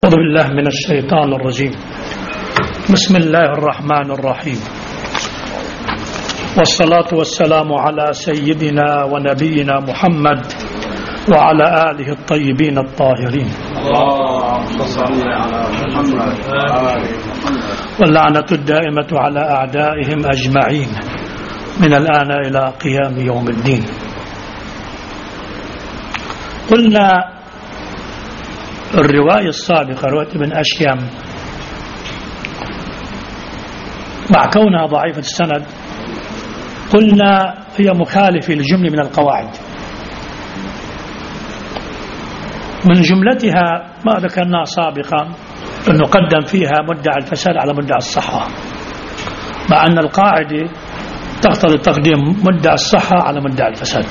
أعوذ بالله من الشيطان الرجيم. بسم الله الرحمن الرحيم، والصلاة والسلام على سيدنا ونبينا محمد وعلى آله الطيبين الطاهرين، اللهم صل على محمد واللعنة الدائمة على أعدائهم أجمعين من الآن إلى قيام يوم الدين. قلنا الرواية السابقة رواية ابن أشيم مع كونها ضعيفة السند قلنا هي مخالفة لجملة من القواعد، من جملتها ما ذكرناه سابقا أنه قدم فيها مدعي الفساد على مدعي الصحة، مع أن القاعدة تقتضي تقديم مدعي الصحة على مدعي الفساد.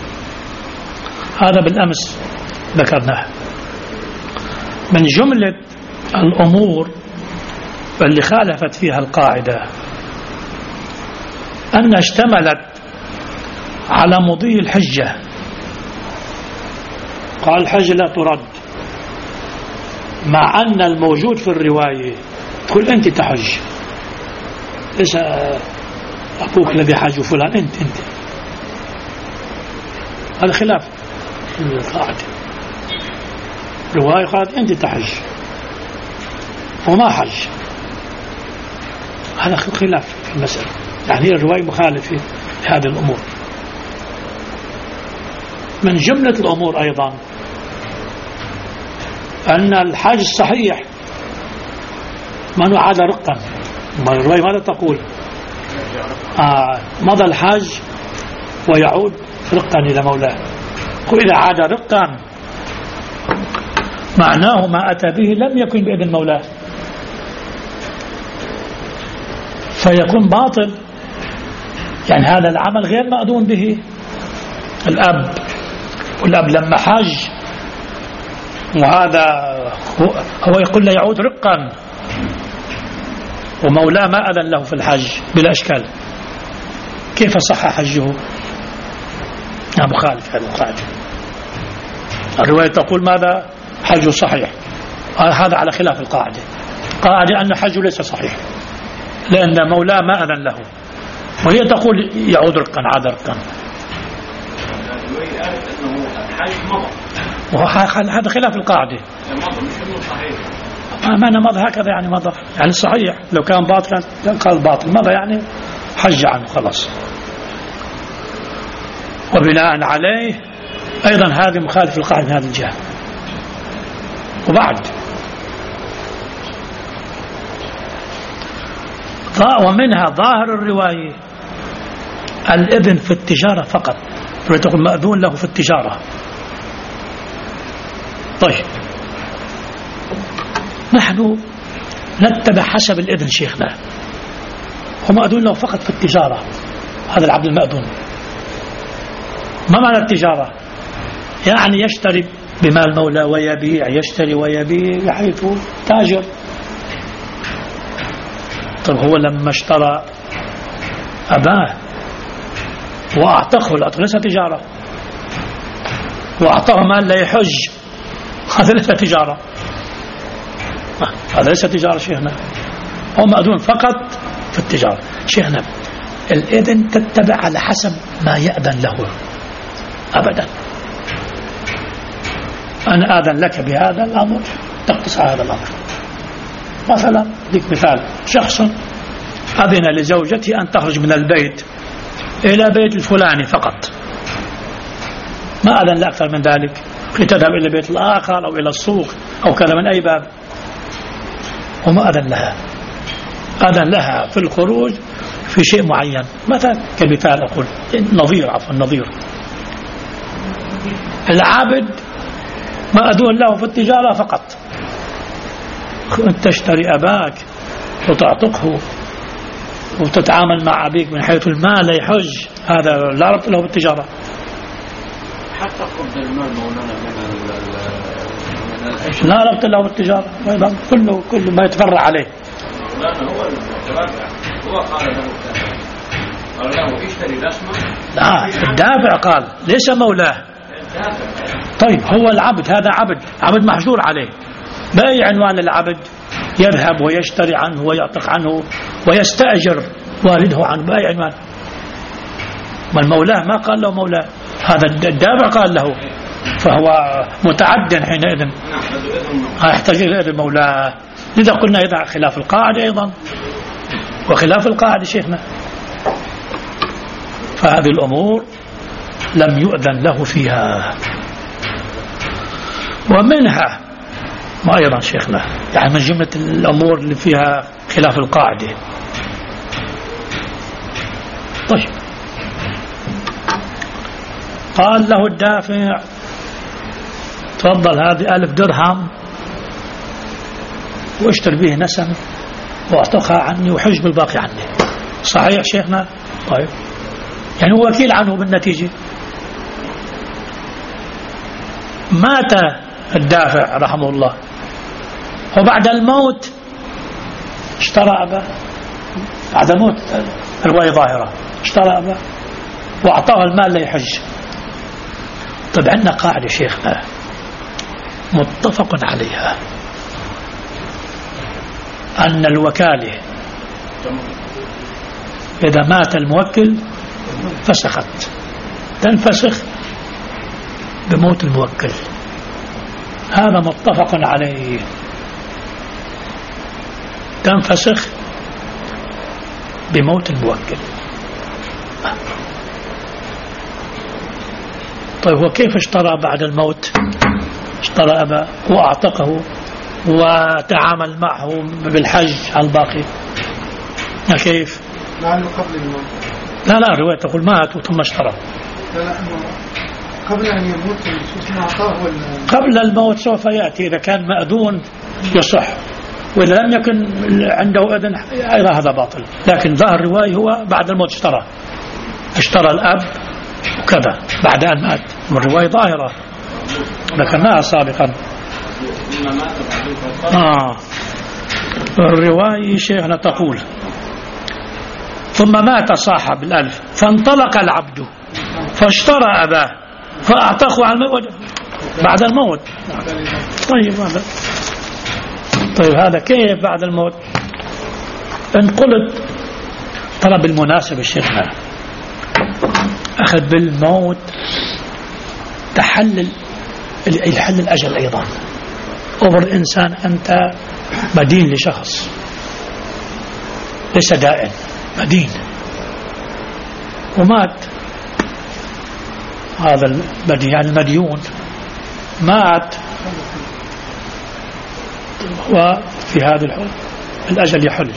هذا بالأمس ذكرناه. من جملة الأمور اللي خالفت فيها القاعدة أن اشتملت على مضي الحجة، قال الحجة لا ترد، مع أن الموجود في الرواية تقول أنت تحج، ليس أبوك الذي حج فلان، أنت هذا خلاف القاعدة. رواية قالت أنت تحج وما حج، هذا خلاف في المسألة، يعني هي الرواية مخالفة لهذه الأمور. من جملة الأمور أيضا أن الحج صحيح من عاد رقا، الرواية ماذا تقول؟ مضى الحج ويعود رقا إلى مولاه، وإذا عاد رقا معناه ما أتى به لم يكن بإذن مولاه، فيكون باطل، يعني هذا العمل غير مأذون به. والأب لما حج وهذا هو يقول له يعود رقا ومولاه ما أذن له في الحج بلا إشكال، كيف صح حجه؟ مخالف هذا القاعدة. الرواية تقول ماذا؟ حج صحيح، هذا على خلاف القاعدة. قاعدة أن حجه ليس صحيح لأن مولاه ما أذن له، وهي تقول يعود رقا عاد رقا، هذا خلاف القاعدة. ما مضى هكذا، يعني مضى يعني صحيح، لو كان باطلا قال باطل، مضى يعني حج عنه خلاص. وبناء عليه أيضا هذه مخالف القاعدة من هذه الجهة. وبعد ومنها ظاهر الرواية الإذن في التجارة فقط، تقول مأذون له في التجارة. طيب نحن نتبع حسب الإذن شيخنا، هو مأذون له فقط في التجارة، هذا العبد المأذون. ما معنى التجارة؟ يعني يشتري بمال مولى ويبيع، يشتري ويبيع، حيث تاجر. طيب هو لما اشترى أباه وأعتقه، العتق ليس تجارة، وأعطاه مال لا يحج، هذا ليس تجارة، هذا ليس تجارة شيخنا، هو مأذون فقط في التجارة. شيخنا الإذن تتبع على حسب ما يأذن له أبدا. أنا آذن لك بهذا الأمر تقتص على هذا الأمر. مثلا ذيك مثال، شخص أذن لزوجته أن تخرج من البيت إلى بيت الفلاني فقط، ما أذن لأكثر من ذلك، لتذهب إلى بيت الآخر أو إلى السوق أو كذا من أي باب، وما أذن لها. أذن لها في الخروج في شيء معين، مثلا كمثال أقول نظير العابد ما أذن له في التجارة فقط. أنت تشتري أباك وتعتقه وتتعامل مع أبيك من حيث المال لا يحج، هذا لا ربط له بالتجارة. حتى قبض المال مولانا من لا ربط له بالتجارة، كل ما يتفرع عليه. مولانا هو المتبرع، هو قال له اشتري رسمه. لا، الدافع قال ليس مولاه. طيب هو العبد، هذا عبد محجور عليه، بأي عنوان العبد يذهب ويشتري عنه ويعتق عنه ويستأجر والده عنه؟ بأي عنوان؟ ما المولاه ما قال له مولاه، هذا الدافع قال له، فهو متعد حينئذ يحتاج إلى إذن مولاه. لذا قلنا إذا خلاف القاعدة أيضا، وخلاف القاعدة شيخنا، فهذه الأمور لم يؤذن له فيها. ومنها ما أيضا شيخنا يعني من جملة الأمور اللي فيها خلاف القاعدة. طيب قال له الدافع تفضل هذه 1000 درهم واشتر به نسم واعتقها عني وحج بالباقي عني. صحيح شيخنا؟ طيب يعني هو وكيل عنه بالنتيجة. مات الدافع رحمه الله، وبعد الموت اشترى أباه، بعد الموت الرواية ظاهرة، اشترى أباه وأعطاه المال ليحج. طيب عندنا قاعدة شيخنا متفق عليها أن الوكالة إذا مات الموكل فسخت، تنفسخ بموت الموكل، هذا متفق عليه، تنفسخ بموت الموكل. طيب وكيف اشترى بعد الموت؟ اشترى أبا وأعتقه وتعامل معه بالحج على الباقي، كيف؟ لأنه قبل الموت. لا الرواية تقول مات ثم اشترى. لا قبل أن يموت قبل الموت سوف يأتي، إذا كان مأذون يصح، وإذا لم يكن عنده أذن أيضا هذا باطل. لكن ظاهر الرواية هو بعد الموت اشترى الأب وكذا بعد أن مات، والرواية ظاهرة ذكرناها سابقا. الرواية شيخنا تقول ثم مات صاحب 1000 فانطلق العبد فاشترى أباه فأعتقه عن الموت بعد الموت. طيب هذا كيف بعد الموت؟ إن قلت ترى بالمناسبة شيخنا أخذ بالموت يحل الأجل أيضا. أمر إنسان أنت مدين لشخص ليس دائن، مدين ومات هذا المدين، يعني المديون مات، وفي هذا الحال الأجل يحل،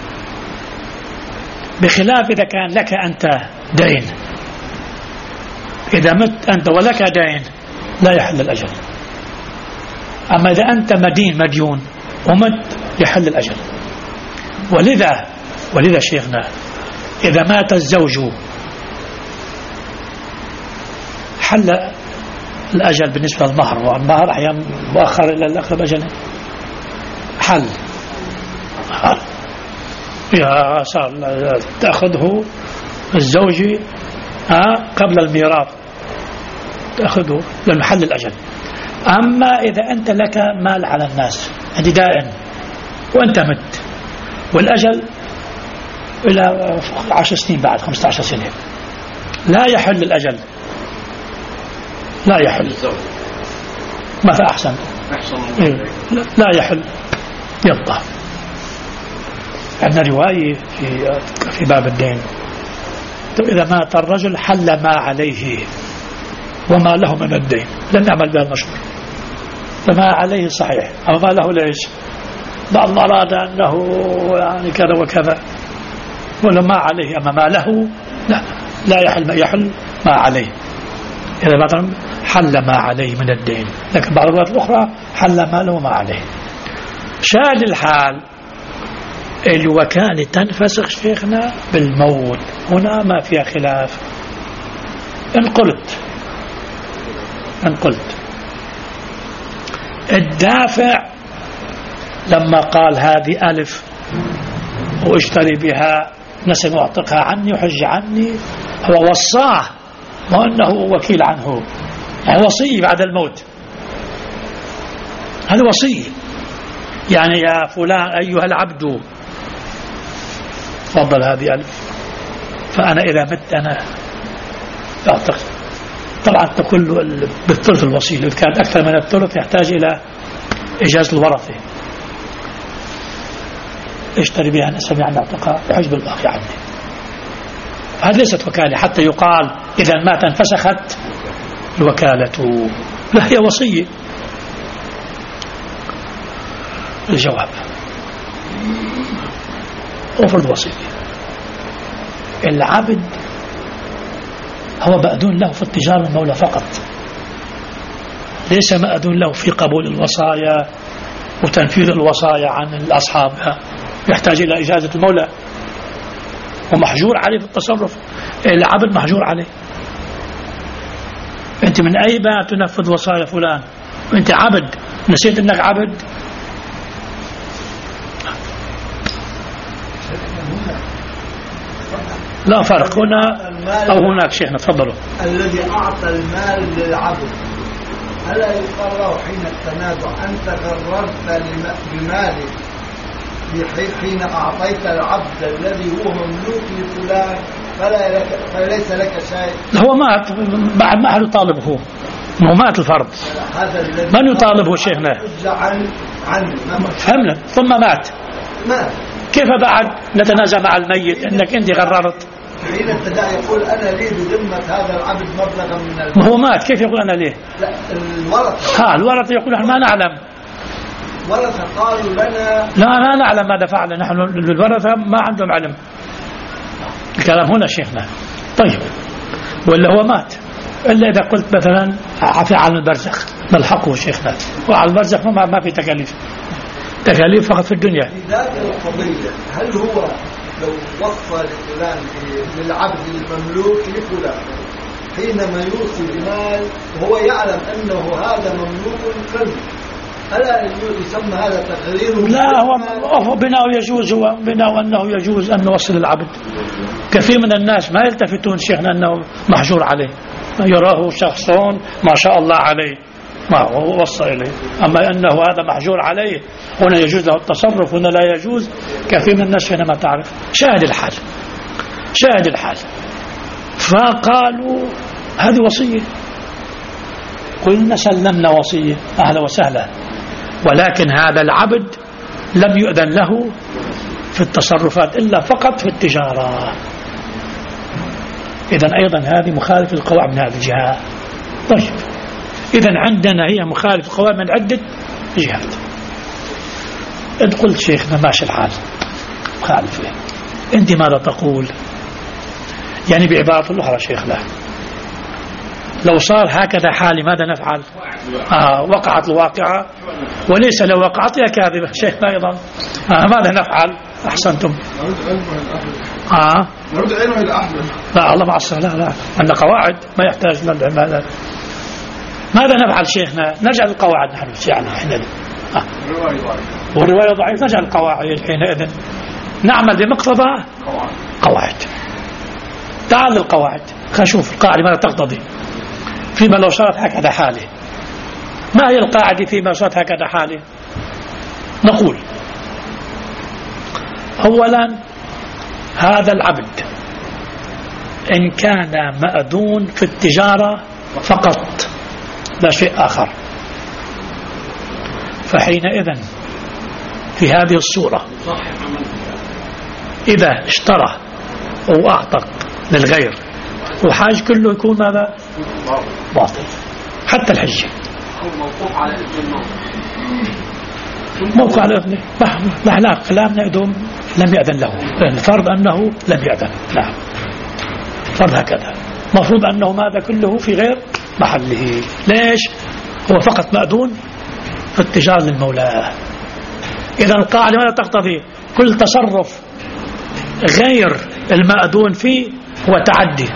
بخلاف إذا كان لك أنت دين، إذا مت أنت ولك دين لا يحل الأجل. أما إذا أنت مديون ومت يحل الأجل. ولذا شيخنا إذا مات الزوج حل الأجل بالنسبة للمهر، والمهر أحيانا مؤخر إلى الأقرب أجله، حل يا صار تأخذه الزوج قبل الميراث، تأخذه للمحل الأجل. أما إذا أنت لك مال على الناس هذه دائم وأنت مت والأجل إلى 10 سنين بعد 15 سنة لا يحل الأجل، لا يحل ماذا أحسن لا يحل يبقى. عندنا رواية في باب الدين إذا مات الرجل حل ما عليه وما له من الدين، لن نعمل بها المشهور، فما عليه صحيح أو ما له ليش، بعض ما أراد أنه يعني كذا وكذا، ولا ما عليه أما ما له لا يحل ما يحل ما عليه. إذا مثلا حل ما عليه من الدين، لكن بعض الروايات الأخرى حل ما له وما عليه. شاهد الحال الوكالة تنفسخ شيخنا بالموت، هنا ما فيها خلاف. إن قلت الدافع لما قال هذه 1000 واشتري بها نسم واعتقها عني وحج عني، هو وصاه وأنه وكيل عنه، يعني وصي بعد الموت، هذا وصي يعني يا فلان أيها العبد، تفضل هذه ألف، فأنا إذا مت أنا أعتقد طبعا تكون بالثلث الوصية، إذا كانت أكثر من الثلث يحتاج إلى إجازة الورثة، اشتري بها نسبة عن اعتقاء وحجب الباقي عني. هذه ليست وكالة حتى يقال إذا مات انفسخت الوكالة، لا هي وصية. الجواب أفرض وصية، العبد هو مأذون له في التجارة المولى فقط، ليس مأذون له في قبول الوصايا وتنفيذ الوصايا عن الأصحاب، يحتاج إلى إجازة المولى ومحجور عليه في التصرف. العبد محجور عليه. أنت من أي باب تنفذ وصايا فلان وأنت عبد؟ نسيت أنك عبد؟ لا فرق هنا أو هناك. شيخنا تفضلوا. الذي أعطى المال للعبد ألا يقال له حين التنازع أنت غررت بمالك حين أعطيت العبد الذي هو مملوك لفلان فليس لك شيء؟ هو مات بعد ما أهل يطالبه، هو مات الفرد، من يطالبه شيخنا؟ فهمنا. ثم مات، كيف بعد نتنازع مع الميت انك انت غررت؟ حين ابتدأ يقول انا لي بذمة هذا العبد مبلغا من المال. هو مات كيف يقول انا ليه؟ لا الورثة. الورثة يقول نحن ما نعلم. ورثة قالوا لنا لا نعلم ماذا فعل، نحن الورثة ما عندهم علم. الكلام هنا شيخنا. طيب ولا هو مات الا اذا قلت مثلا عفى عن البرزخ نلحقه شيخنا، وعلى البرزخ ما في تكاليف فقط في الدنيا. في ذات القضية هل هو لو وصى لفلان للعبد المملوك لفلان حينما يوصي بمال وهو يعلم أنه هذا مملوك له، ألا يسمى هذا تغرير؟ لا هو بناء يجوز، هو بناء أنه يجوز أن نوصل العبد. كثير من الناس ما يلتفتون شيخنا أنه محجور عليه، يراه شخص ما شاء الله عليه ما هو وصى إليه، أما أنه هذا محجور عليه هنا يجوز له التصرف هنا لا يجوز. كثير من الناس هنا ما تعرف. شاهد الحال فقالوا هذه وصية، قلنا سلمنا وصية أهلا وسهلا، ولكن هذا العبد لم يؤذن له في التصرفات إلا فقط في التجارة. إذن أيضا هذه مخالف القواعد من هذه الجهة. طيب إذن عندنا هي مخالف القواعد من عدة جهات. إن قلت شيخنا ماشي الحال مخالف له، أنت ماذا تقول؟ يعني بعبارة الأخرى شيخنا لو صار هكذا حالي ماذا نفعل؟ وقعت الواقعة وليس لو وقعت يا كاذبة شيخنا أيضا ماذا نفعل؟ أحسنتم. نرد علمه إلى أحمد. لا الله مع الصلاة، لا عندنا قواعد ما يحتاج للعلم. ماذا نفعل شيخنا؟ نرجع للقواعد نحن يعني حينئذ. والرواية ضعيف نرجع للقواعد حينئذ، نعمل بمقتضى قواعد. تعال للقواعد خلينا نشوف القاعدة ماذا تقتضي فيما لو صارت هكذا حاله. ما هي القاعدة فيما صارت هكذا حاله؟ نقول أولا هذا العبد إن كان مأذون في التجارة فقط لا شيء آخر، فحينئذ في هذه الصورة إذا اشترى أو أعتق للغير وحاج كله يكون ماذا؟ باطل حتى الحجة. موقع على إذنه لا كلامنا يدوم لم يأذن له، الفرض أنه لم يأذن. نعم فرض هكذا، مفروض أنه ماذا كله في غير محله. ليش؟ هو فقط مأذون في التجارة للمولى. إذا القاعدة ماذا تقتضي؟ كل تصرف غير المأذون فيه هو تعدي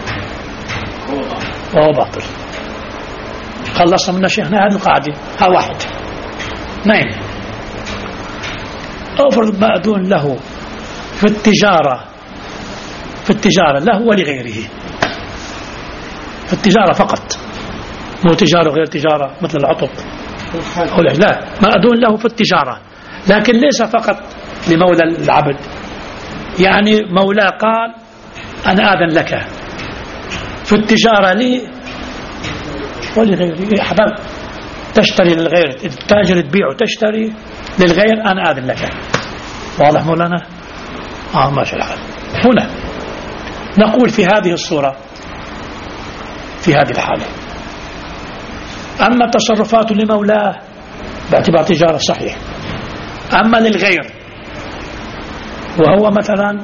وهو باطل. خلصنا من شيخنا هذه القاعدة. ها واحد. اثنين أفرض مأذون له في التجارة له ولغيره، في التجارة فقط، مو تجارة غير تجارة مثل العطب. لا مأذون له في التجارة لكن ليس فقط لمولى العبد، يعني مولاه قال أنا آذن لك في التجارة لي ولغيري. أحباب تشتري للغير، التاجر تبيع وتشتري للغير، أنا آذن لك. واضح مولانا؟ ماشي الحال. هنا نقول في هذه الصورة، في هذه الحالة، أما التصرفات لمولاه باعتبار تجارة صحيح، أما للغير وهو مثلا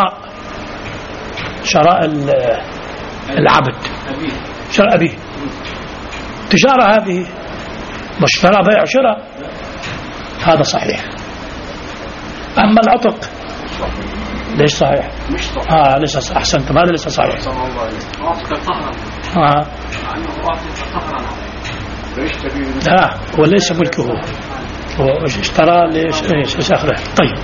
شراء العبد، شراء أبيه، تجارة هذه مش شراء بيع شراء، هذا صحيح. أما العتق ليش صحيح؟ مش صحيح. ليس صحيح. أحسنتم، هذا ليس صحيح. لا، هو ليس ملكه، هو اشترى ليش أخذه. طيب،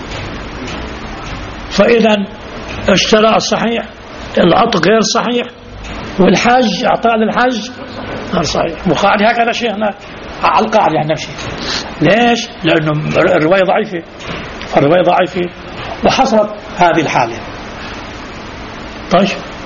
فإذا الشراء صحيح، العتق غير صحيح، والحج أعطاء للحج غير صحيح. وقاعد هكذا شيخنا على القاعدة يعني نفسي. ليش؟ لأنه الرواية ضعيفة وحصلت هذه الحالة. طيب،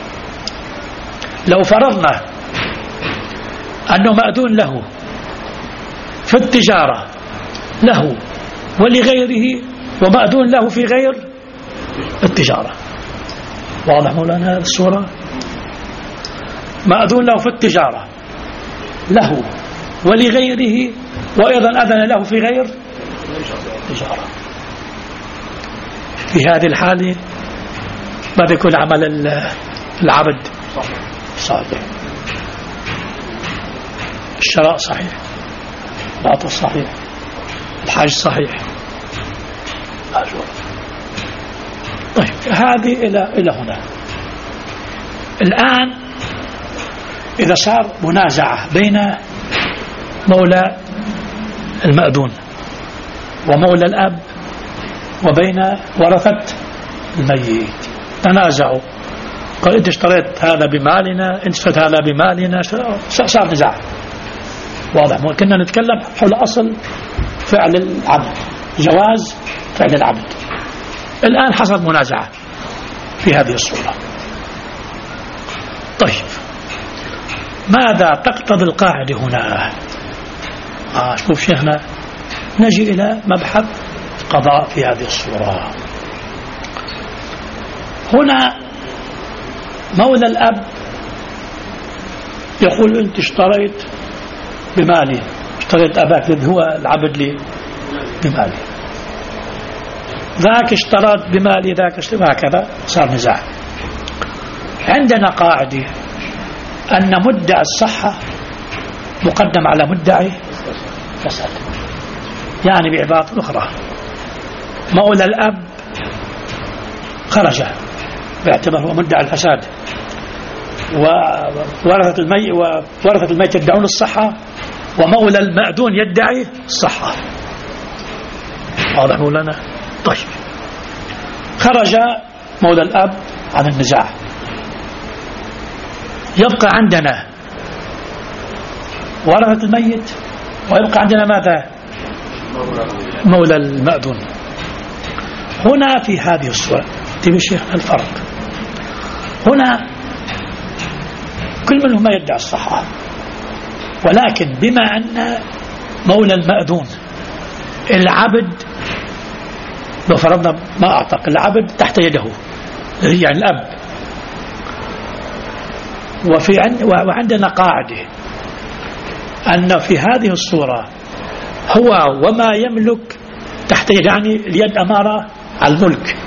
لو فرضنا أنه مأذون له في التجارة له ولغيره، ومأذون له في غير التجارة. واضح مولانا هذه الصورة؟ مأذون له في التجارة له ولغيره، وأيضا أذن له في غير التجارة. في هذه الحالة ما بيكون عمل العبد صحيح، الشراء صحيح، العطف صحيح، الحج صحيح. طيب، هذه إلى هنا. الآن إذا صار منازعة بين مولى المأذون ومولى الأب وبين ورثة الميت، تنازعوا، قال أنت اشتريت هذا بمالنا، أنت اشتريت هذا بمالنا، صار نزاع. واضح؟ كنا نتكلم حول أصل فعل العبد، جواز فعل العبد. الآن حصلت منازعة في هذه الصورة. طيب، ماذا تقتضي القاعدة هنا؟ شوف شيخنا، نجي إلى مبحث قضاء في هذه الصورة. هنا مولى الأب يقول أنت اشتريت بمالي، اشتريت أباك الذي هو العبد لي بمالي، ذاك اشترط بمالي، ذاك اشترط، هكذا صار نزاع. عندنا قاعدة أن مدعي الصحة مقدم على مدعي فساد. يعني بعبارة أخرى، مولى الأب خرج باعتبار هو مدعي الفساد، وورثة الميت يدعون الصحة، ومولى المأذون يدعي الصحة. واضح مولانا؟ طيب، خرج مولى الأب عن النزاع، يبقى عندنا ورثة الميت، ويبقى عندنا ماذا؟ مولى المأذون. هنا في هذه الصورة تبي الشيخ الفرق. هنا كل منهما يدعي الصحة، ولكن بما أن مولى المأذون العبد، لو فرضنا ما أعتق العبد تحت يده يعني الأب، وعندنا قاعدة أن في هذه الصورة هو وما يملك تحت يد، يعني اليد أمارة على الملك،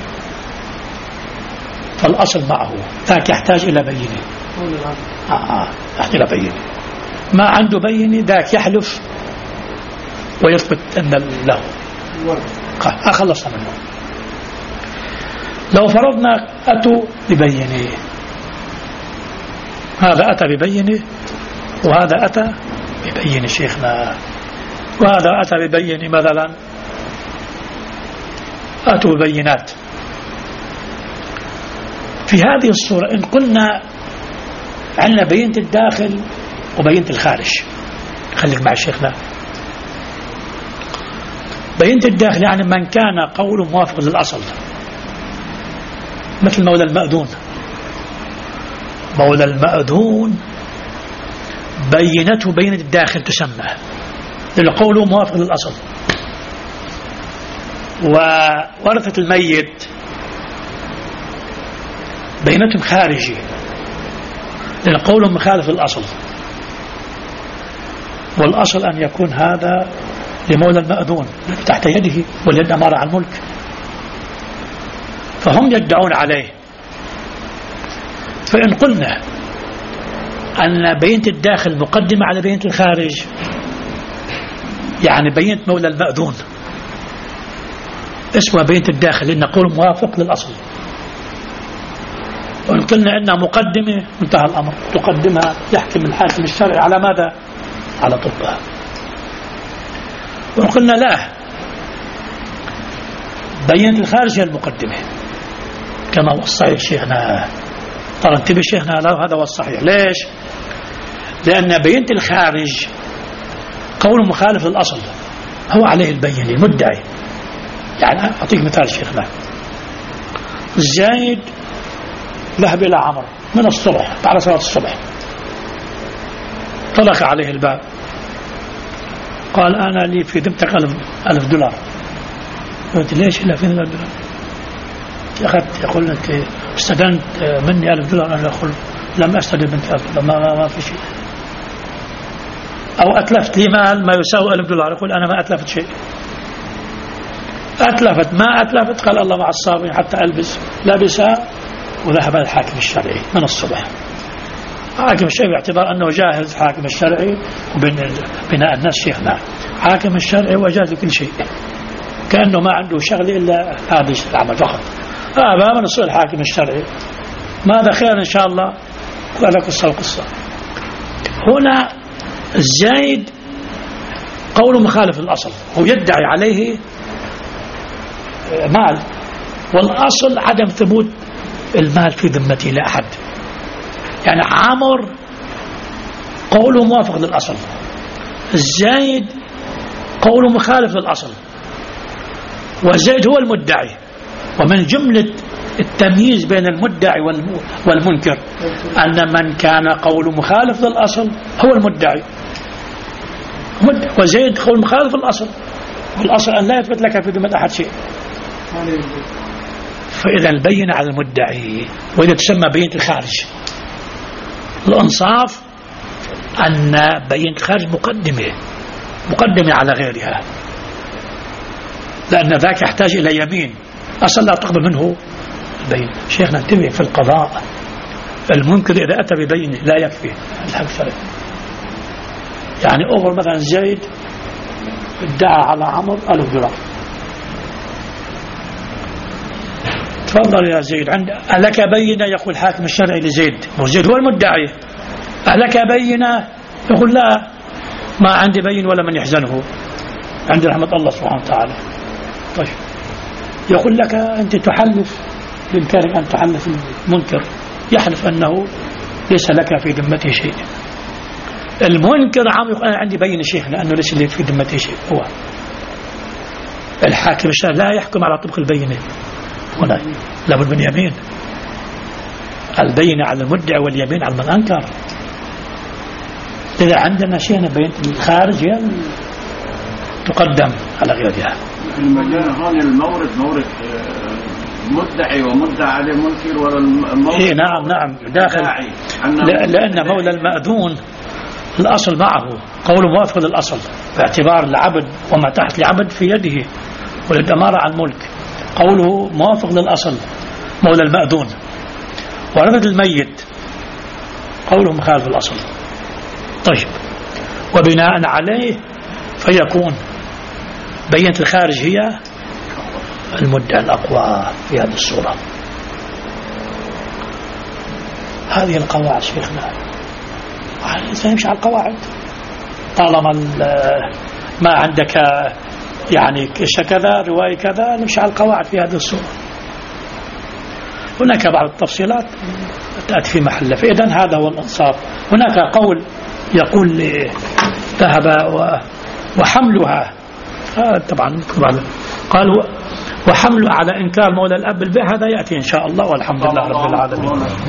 فالأصل معه، ذاك يحتاج إلى بينة. يحتاج إلى بينة، ما عنده بينة ذاك يحلف ويثبت أن له، أخلصنا منه. لو فرضنا أتوا ببينة، هذا أتى ببينة وهذا أتى ببينة شيخنا، وهذا أتى ببينة مثلا، أتوا ببينات. في هذه الصورة إن قلنا عندنا بينة الداخل وبينة الخارج، خليك مع شيخنا. بينة الداخل يعني من كان قوله موافق للأصل، مثل مولى المأذون. مولى المأذون بينته بينة الداخل تسمى، لقوله موافق للأصل. وورثة الميت بينتهم خارجي، لقوله مخالف للأصل، والأصل أن يكون هذا لمولى المأذون تحت يده واليد أمارة على الملك، فهم يدعون عليه. فإن قلنا أن بينة الداخل مقدمة على بينة الخارج، يعني بينة مولى المأذون اسمها بينة الداخل لأن نقول موافق للأصل. وإن قلنا أنها مقدمة انتهى الأمر، تقدمها يحكم الحاكم الشرعي على ماذا؟ على طبها. وإن قلنا لا، بينة الخارج هي المقدمة كما هو الصحيح شيخنا. ترى انتبه شيخنا، لا هذا هو الصحيح. ليش؟ لأن بينة الخارج قول مخالف للأصل هو عليه البينة المدعي. يعني أعطيك مثال شيخنا، زايد ذهب إلى عمرو من الصبح بعد صلاة الصبح، طلق عليه الباب، قال أنا لي في ذمتك $1000. قلت ليش إلا $1000؟ أخذت يقول أنت استدنت مني $1000. أنا أقول لم أستدن منك $1000، ما في شيء. أو أتلفت لي مال ما يساوي $1000، يقول أنا ما أتلفت شيء. أتلفت ما أتلفت، قال الله مع الصابرين حتى ألبس، لبسها وذهب الحاكم الشرعي من الصبح. حاكم الشرعي باعتبار أنه جاهز، حاكم الشرعي وبناء الناس شيخنا، حاكم الشرعي وجاهز كل شيء، كأنه ما عنده شغل إلا هذا العمل فقط. من الصبح الحاكم الشرعي ماذا خير إن شاء الله، قال لك القصة. هنا الزايد قوله مخالف للأصل، هو يدعي عليه مال، والأصل عدم ثبوت المال في ذمته لأحد. يعني عمر قوله موافق للأصل، الزايد قوله مخالف للأصل، والزايد هو المدعي. ومن جملة التمييز بين المدعي والمنكر أن من كان قوله مخالف للأصل هو المدعي، وزايد قول مخالف للأصل، والأصل أن لا يثبت لك في ذمة أحد شيء. فإذا البينة على المدعي، وإذا تسمى بينة الخارج. الإنصاف أن بينة الخارج مقدمة على غيرها، لأن ذاك يحتاج إلى يمين أصلا لا تقبل منه البينة. شيخنا انتبه، في القضاء المنكر إذا أتى ببينة لا يكفي الحق الشرعي. يعني أغر مثلا زيد ادعى على عمرو $1000، تفضل يا زيد، ألك بينة؟ يقول الحاكم الشرعي لزيد، وزيد هو المدعي، ألك بينة؟ يقول لا، ما عندي بين ولا من يحزنه، عند رحمة الله سبحانه وتعالى. طيب يقول لك أنت تحلف، بإمكانك أن تحلف المنكر، يحلف أنه ليس لك في ذمته شيء. المنكر عام يقول أنا عندي بين شيخنا أنه ليس لي في ذمته شيء. هو الحاكم الشرعي لا يحكم على طبق البينة، هنا لابد من يمين، البينة على المدعي واليمين على من أنكر. إذا عندنا شيئا بينة الخارج تقدم على غيرها. المجال هون المورد مورد مدعي ومدعى عليه منكر، ولا المورد؟ إيه نعم داخل، لأن مولى المأذون الأصل معه قوله موافق للأصل باعتبار العبد وما تحت العبد في يده والأمارة على الملك، قوله موافق للأصل مولى المأذون. ورثة الميت قوله مخالف الأصل. طيب، وبناء عليه فيكون بينة الخارج هي المدعى الأقوى في هذه الصورة. هذه القواعد شيخنا، الإنسان يمشي على القواعد طالما ما عندك يعني كذا رواية كذا، نمشي على القواعد في هذه الصورة. هناك بعض التفصيلات تأتي في محله، فإذن هذا هو الإنصاف. هناك قول يقول ذهب وحملها طبعا قال وحمله على إنكار مولى الأب بالبيع هذا يأتي إن شاء الله، والحمد لله رب العالمين.